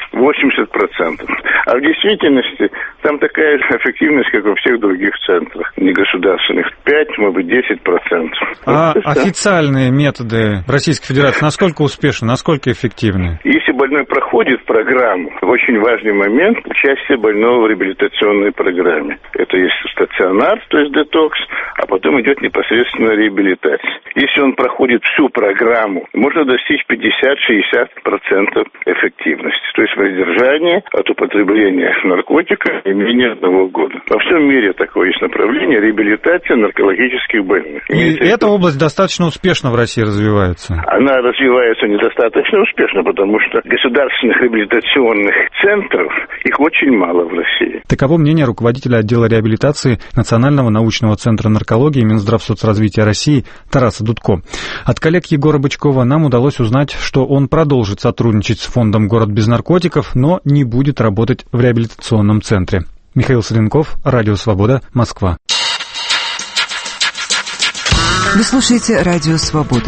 80%. А в действительности там такая же эффективность, как во всех других центрах негосударственных. 5, может быть, 10%. А официальные методы в Российской Федерации насколько успешны, насколько эффективны? Если больной проходит программу, очень важный момент – участие больного в реабилитационной программе. Это есть стационар, то есть детокс, а потом идет непосредственно реабилитация. если он проходит всю программу, можно достичь 50-60% эффективности. То есть воздержание от употребления наркотика не менее 1 года. Во всем мире такое есть направление — реабилитация наркологических больных. И эта область достаточно успешно в России развивается. Она развивается недостаточно успешно, потому что государственных реабилитационных центров, их очень мало в России. Таково мнение руководителя отдела реабилитации Национального научного центра наркологии Минздравсоцразвития России Тараса Дудко. От коллег Егора Бычкова нам удалось узнать, что он продолжит сотрудничать с фондом «Город без наркотиков», но не будет работать в реабилитационном центре. Михаил Соленков, Радио Свобода, Москва. Вы слушаете Радио Свобода.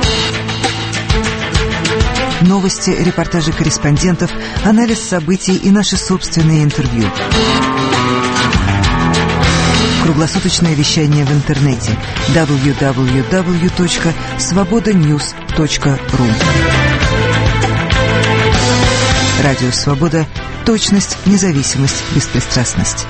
Новости, репортажи корреспондентов, анализ событий и наши собственные интервью. Круглосуточное вещание в интернете www.svobodanews.ru. Радио Свобода. Точность, независимость, беспристрастность.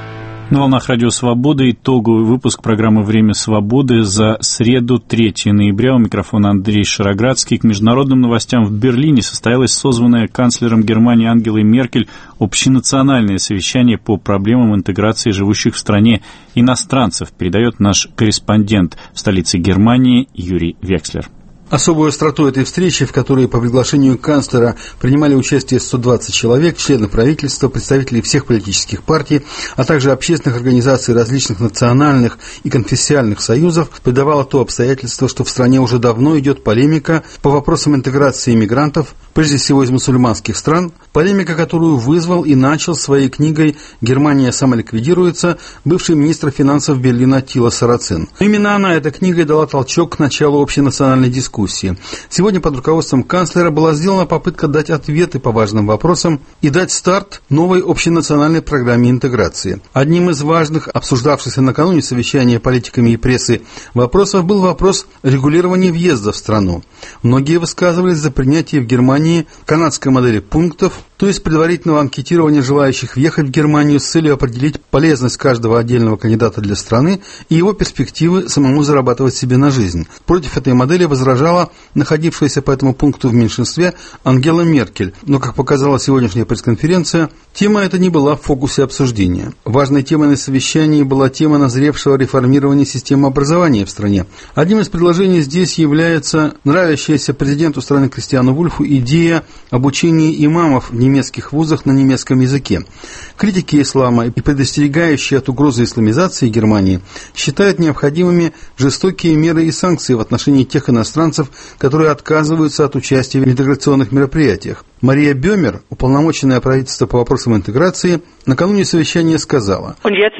На волнах Радио Свобода итоговый выпуск программы «Время свободы» за среду, 3 ноября. У микрофона Андрей Шароградский. К международным новостям в Берлине состоялось созванное канцлером Германии Ангелой Меркель общенациональное совещание по проблемам интеграции живущих в стране иностранцев, передает наш корреспондент в столице Германии Юрий Векслер. Особую остроту этой встречи, в которой по приглашению канцлера принимали участие 120 человек, члены правительства, представители всех политических партий, а также общественных организаций различных национальных и конфессиональных союзов, придавало то обстоятельство, что в стране уже давно идет полемика по вопросам интеграции иммигрантов, прежде всего из мусульманских стран, полемика, которую вызвал и начал своей книгой «Германия самоликвидируется» бывший министр финансов Берлина Аттила Сарацин. Именно она, эта книга, дала толчок к началу общенациональной дискуссии. Сегодня под руководством канцлера была сделана попытка дать ответы по важным вопросам и дать старт новой общенациональной программе интеграции. Одним из важных, обсуждавшихся накануне совещания политиками и прессы вопросов, был вопрос регулирования въезда в страну. Многие высказывались за принятие в Германии канадской модели пунктов, то есть предварительного анкетирования желающих въехать в Германию с целью определить полезность каждого отдельного кандидата для страны и его перспективы самому зарабатывать себе на жизнь. Против этой модели возражала находившаяся по этому пункту в меньшинстве Ангела Меркель, но, как показала сегодняшняя пресс-конференция, тема эта не была в фокусе обсуждения. Важной темой на совещании была тема назревшего реформирования системы образования в стране. Одним из предложений здесь является нравящаяся президенту страны Кристиану Вульфу идея обучения имамов в немецких вузах на немецком языке. Критики ислама и предостерегающие от угрозы исламизации Германии считают необходимыми жестокие меры и санкции в отношении тех иностранцев, которые отказываются от участия в интеграционных мероприятиях. Мария Бёмер, уполномоченная правительства по вопросам интеграции, накануне совещания сказала: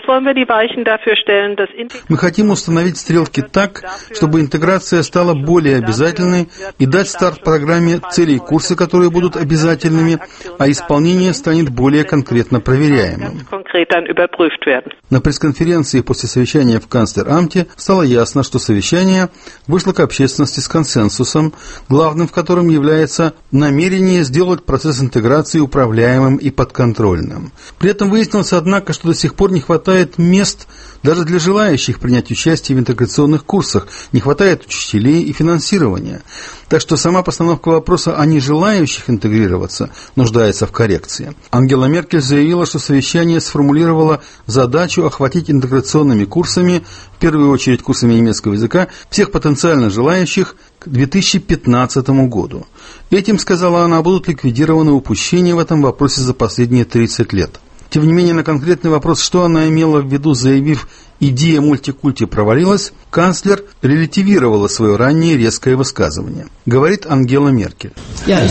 «Мы хотим установить стрелки так, чтобы интеграция стала более обязательной и дать старт программе целей курса, которые будут обязательными, а исполнение станет более конкретно проверяемым». На пресс-конференции после совещания в канцлерамте стало ясно, что совещание вышло к общественности с консенсусом, главным в котором является намерение сделать процесс интеграции управляемым и подконтрольным. При этом выяснилось, однако, что до сих пор не хватает мест даже для желающих принять участие в интеграционных курсах, не хватает учителей и финансирования. Так что сама постановка вопроса о нежелающих интегрироваться нуждается в коррекции. Ангела Меркель заявила, что совещание сформулировало задачу охватить интеграционными курсами, в первую очередь курсами немецкого языка, всех потенциально желающих к 2015 году. Этим, сказала она, будут ликвидированы упущения в этом вопросе за последние 30 лет. Тем не менее, на конкретный вопрос, что она имела в виду, заявив «идея мультикульти провалилась», канцлер релятивировала свое раннее резкое высказывание. Говорит Ангела Меркель. Я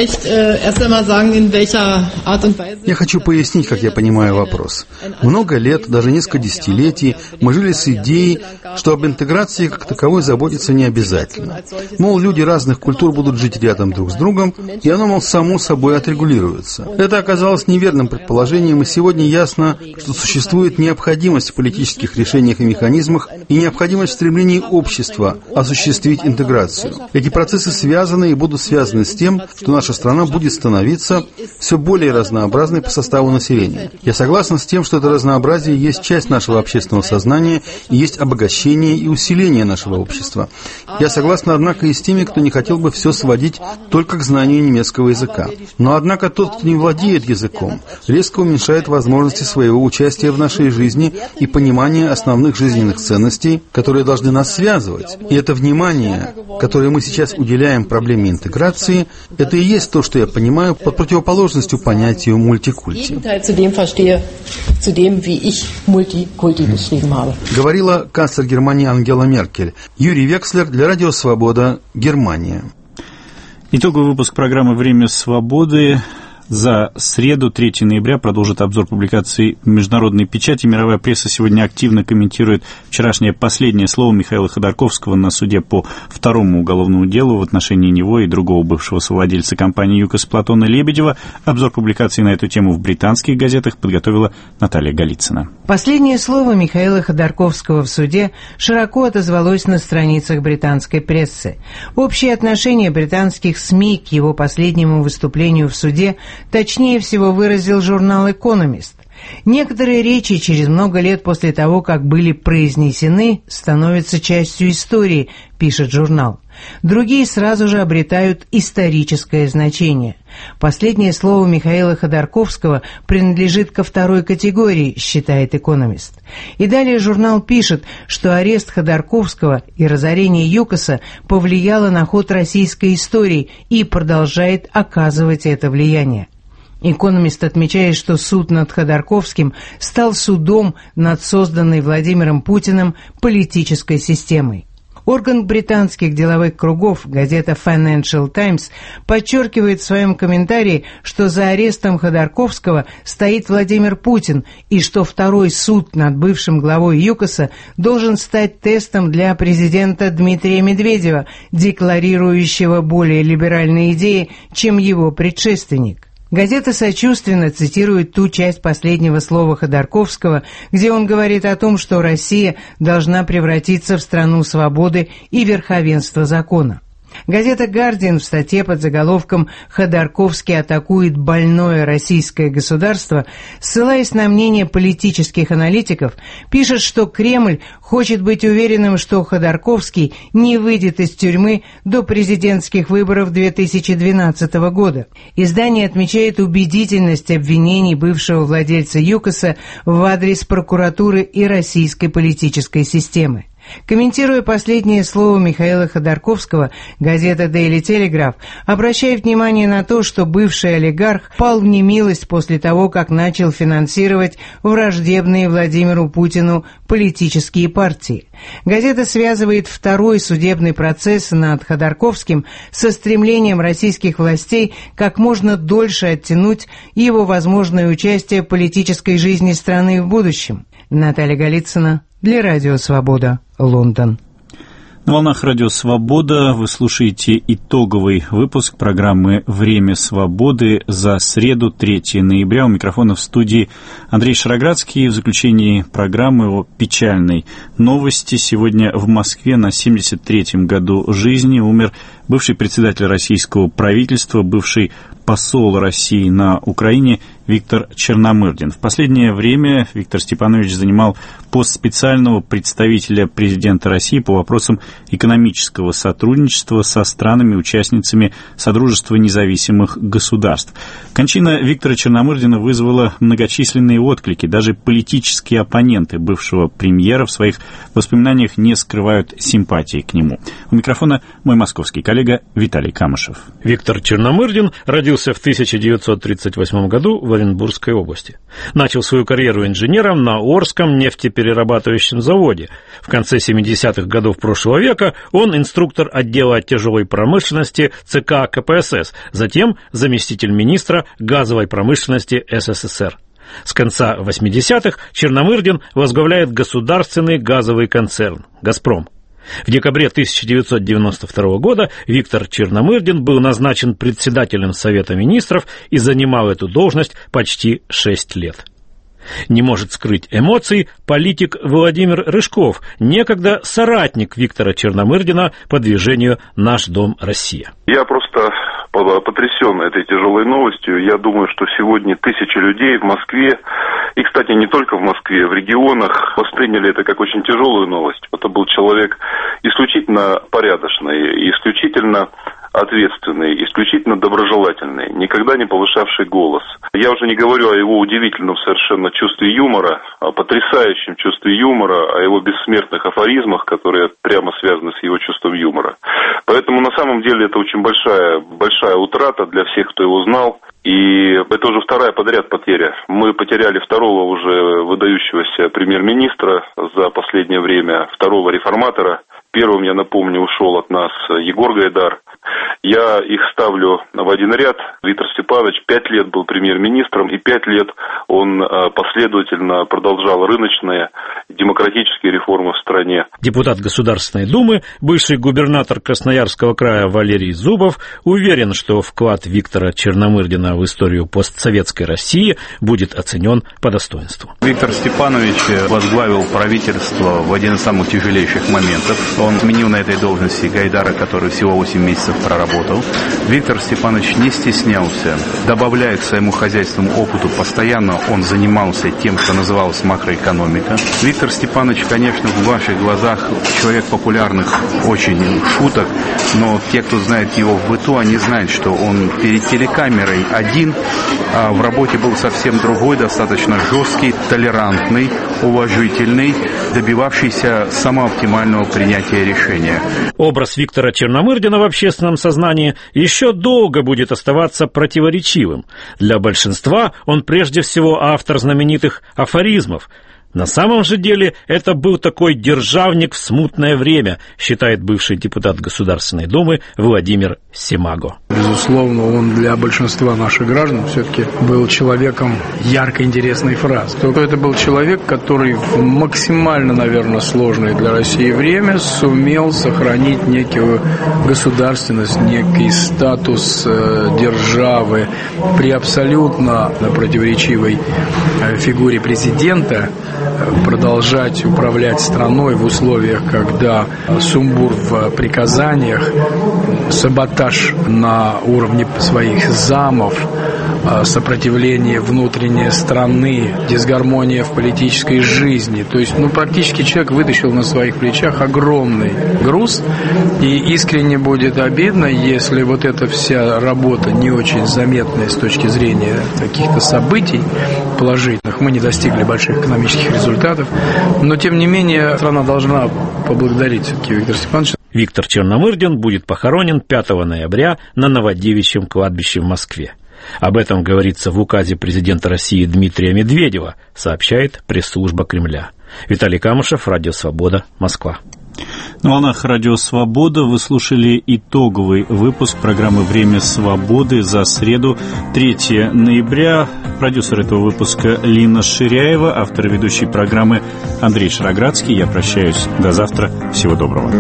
хочу пояснить, как я понимаю вопрос. Много лет, даже несколько десятилетий, мы жили с идеей, что об интеграции как таковой заботиться не обязательно. Мол, люди разных культур будут жить рядом друг с другом, и оно, мол, само собой отрегулируется. Это оказалось неверным предположением, и сегодня ясно, что существует необходимость в политических решениях и механизмах и необходимость в стремлении общества осуществить интеграцию. Эти процессы связаны и будут связаны с тем, что наша страна будет становиться все более разнообразной по составу населения. Я согласен с тем, что это разнообразие есть часть нашего общественного сознания и есть обогащение и усиление нашего общества. Я согласен, однако, и с теми, кто не хотел бы все сводить только к знанию немецкого языка. Но, однако, тот, кто не владеет языком, резко уменьшает возможности своего участия в нашей жизни и понимания основных жизненных ценностей, которые должны нас связывать. И это внимание, которое мы сейчас уделяем проблеме интеграции, это и есть то, что я понимаю под противоположностью понятию мультикульти. Говорила канцлер Германии Ангела Меркель. Юрий Векслер для Радио Свобода, Германия. Итоговый выпуск программы «Время свободы». За среду, 3 ноября, продолжит обзор публикаций международной печати. Мировая пресса сегодня активно комментирует вчерашнее последнее слово Михаила Ходорковского на суде по второму уголовному делу в отношении него и другого бывшего совладельца компании «ЮКОС» Платона Лебедева. Обзор публикаций на эту тему в британских газетах подготовила Наталья Голицына. Последнее слово Михаила Ходорковского в суде широко отозвалось на страницах британской прессы. Общее отношение британских СМИ к его последнему выступлению в суде точнее всего выразил журнал «Экономист». Некоторые речи через много лет после того, как были произнесены, становятся частью истории, пишет журнал. Другие сразу же обретают историческое значение. Последнее слово Михаила Ходорковского принадлежит ко второй категории, считает «Экономист». И далее журнал пишет, что арест Ходорковского и разорение ЮКОСа повлияло на ход российской истории и продолжает оказывать это влияние. «Экономист» отмечает, что суд над Ходорковским стал судом над созданной Владимиром Путиным политической системой. Орган британских деловых кругов, газета Financial Times, подчеркивает в своем комментарии, что за арестом Ходорковского стоит Владимир Путин и что второй суд над бывшим главой ЮКОСа должен стать тестом для президента Дмитрия Медведева, декларирующего более либеральные идеи, чем его предшественник. Газета сочувственно цитирует ту часть последнего слова Ходорковского, где он говорит о том, что Россия должна превратиться в страну свободы и верховенства закона. Газета «Гардиан» в статье под заголовком «Ходорковский атакует больное российское государство», ссылаясь на мнение политических аналитиков, пишет, что Кремль хочет быть уверенным, что Ходорковский не выйдет из тюрьмы до президентских выборов 2012 года. Издание отмечает убедительность обвинений бывшего владельца ЮКОСа в адрес прокуратуры и российской политической системы. Комментируя последнее слово Михаила Ходорковского, газета Daily Telegraph обращает внимание на то, что бывший олигарх пал в немилость после того, как начал финансировать враждебные Владимиру Путину политические партии. Газета связывает второй судебный процесс над Ходорковским со стремлением российских властей как можно дольше оттянуть его возможное участие в политической жизни страны в будущем. Наталья Голицына для Радио Свобода, Лондон. На волнах Радио Свобода вы слушаете итоговый выпуск программы «Время свободы» за среду, 3 ноября. У микрофона в студии Андрей Шароградский. В заключении программы о печальной новости. Сегодня в Москве на 73-м году жизни умер бывший председатель российского правительства, бывший посол России на Украине Виктор Черномырдин. В последнее время Виктор Степанович занимал пост специального представителя президента России по вопросам экономического сотрудничества со странами-участницами Содружества независимых государств. Кончина Виктора Черномырдина вызвала многочисленные отклики. Даже политические оппоненты бывшего премьера в своих воспоминаниях не скрывают симпатии к нему. У микрофона мой московский коллега Виталий Камышев. Виктор Черномырдин родился в 1938 году в Оренбургской области. Начал свою карьеру инженером на Орском нефтеперерабатывающем заводе. В конце 70-х годов прошлого века он инструктор отдела тяжелой промышленности ЦК КПСС, затем заместитель министра газовой промышленности СССР. С конца 80-х Черномырдин возглавляет государственный газовый концерн «Газпром». В декабре 1992 года Виктор Черномырдин был назначен председателем Совета министров и занимал эту должность почти 6 лет. Не может скрыть эмоций политик Владимир Рыжков, некогда соратник Виктора Черномырдина по движению «Наш дом. Россия». Я просто потрясен этой тяжелой новостью. Я думаю, что сегодня тысячи людей в Москве, и, кстати, не только в Москве, в регионах восприняли это как очень тяжелую новость. Это был человек исключительно порядочный, исключительно ответственный, исключительно доброжелательный, никогда не повышавший голос. Я уже не говорю о его удивительном совершенно чувстве юмора, о потрясающем чувстве юмора, о его бессмертных афоризмах, которые прямо связаны с его чувством юмора. Поэтому на самом деле это очень большая утрата для всех, кто его знал. И это уже вторая подряд потеря. Мы потеряли второго уже выдающегося премьер-министра за последнее время, второго реформатора. Первым, я напомню, ушел от нас Егор Гайдар. Я их ставлю в один ряд. Виктор Степанович 5 лет был премьер-министром, и 5 лет он последовательно продолжал рыночные демократические реформы в стране. Депутат Государственной Думы, бывший губернатор Красноярского края Валерий Зубов уверен, что вклад Виктора Черномырдина в историю постсоветской России будет оценен по достоинству. Виктор Степанович возглавил правительство в один из самых тяжелейших моментов. Он сменил на этой должности Гайдара, который всего 8 месяцев проработал. Виктор Степанович не стеснялся, добавляя к своему хозяйственному опыту, постоянно он занимался тем, что называлось макроэкономика. Виктор Степанович, конечно, в ваших глазах человек популярных очень шуток, но те, кто знает его в быту, они знают, что он перед телекамерой один, а в работе был совсем другой, достаточно жесткий, толерантный, уважительный, добивавшийся самого оптимального принятия решения. Образ Виктора Черномырдина в общественном сознании еще долго будет оставаться противоречивым. Для большинства он прежде всего автор знаменитых афоризмов. На самом же деле это был такой державник в смутное время, считает бывший депутат Государственной Думы Владимир Симаго. Безусловно, он для большинства наших граждан все-таки был человеком ярко интересной фразы. Только это был человек, который в максимально, наверное, сложное для России время сумел сохранить некую государственность, некий статус державы при абсолютно противоречивой фигуре президента, продолжать управлять страной в условиях, когда сумбур в приказаниях, саботаж на уровне своих замов, сопротивление внутренней страны, дисгармония в политической жизни. То есть, практически человек вытащил на своих плечах огромный груз, и искренне будет обидно, если вот эта вся работа не очень заметная с точки зрения каких-то событий положительных, мы не достигли больших экономических результатов, но тем не менее страна должна поблагодарить все-таки Виктора Степановича. Виктор Черномырдин будет похоронен 5 ноября на Новодевичьем кладбище в Москве. Об этом говорится в указе президента России Дмитрия Медведева, сообщает пресс-служба Кремля. Виталий Камышев, Радио Свобода, Москва. На волнах Радио Свобода вы слушали итоговый выпуск программы «Время свободы» за среду, 3 ноября. Продюсер этого выпуска Лина Ширяева, автор и ведущей программы Андрей Шароградский. Я прощаюсь. До завтра. Всего доброго.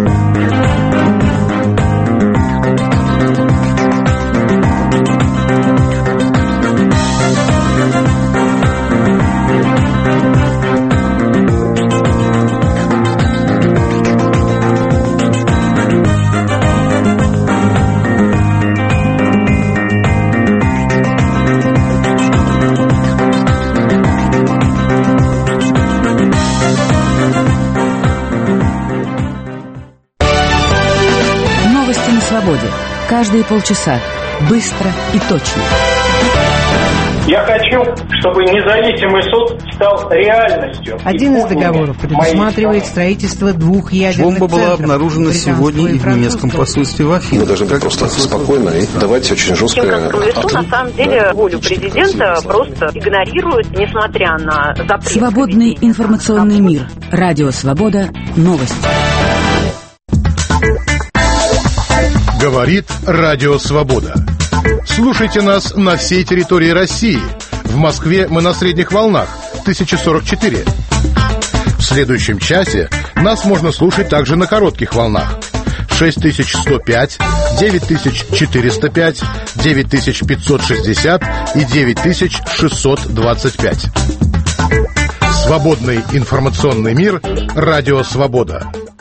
Каждые полчаса. Быстро и точно. Я хочу, чтобы независимый суд стал реальностью. Один из договоров предусматривает строительство 2 ядерных Бомба была центров. обнаружена сегодня и в немецком посольстве в Афинах. Мы должны быть просто спокойно и давать очень жесткое... На самом деле волю президента просто игнорируют, несмотря на запрет. Свободный информационный мир. Радио Свобода. Новости. Говорит Радио Свобода. Слушайте нас на всей территории России. В Москве мы на средних волнах 1044. В следующем часе нас можно слушать также на коротких волнах 6105, 9405, 9560 и 9625. Свободный информационный мир. Радио «Свобода».